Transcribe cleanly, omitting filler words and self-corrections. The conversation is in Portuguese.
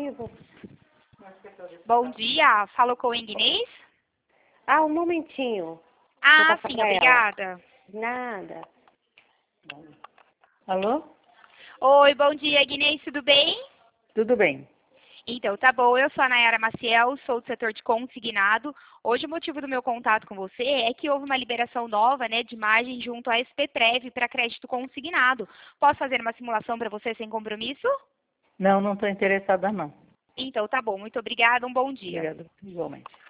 vivo. Bom dia, falou com o Inês? Ah, um momentinho. Ah, sim, obrigada. Nada. Alô? Oi, bom dia, Inês, tudo bem? Tudo bem. Então, tá bom, eu sou a Nayara Maciel, sou do setor de consignado. Hoje o motivo do meu contato com você é que houve uma liberação nova, né, de imagem junto à SPPrev para crédito consignado. Posso fazer uma simulação para você sem compromisso? Não estou interessada, não. Então, tá bom, muito obrigada, um bom dia. Obrigada, igualmente.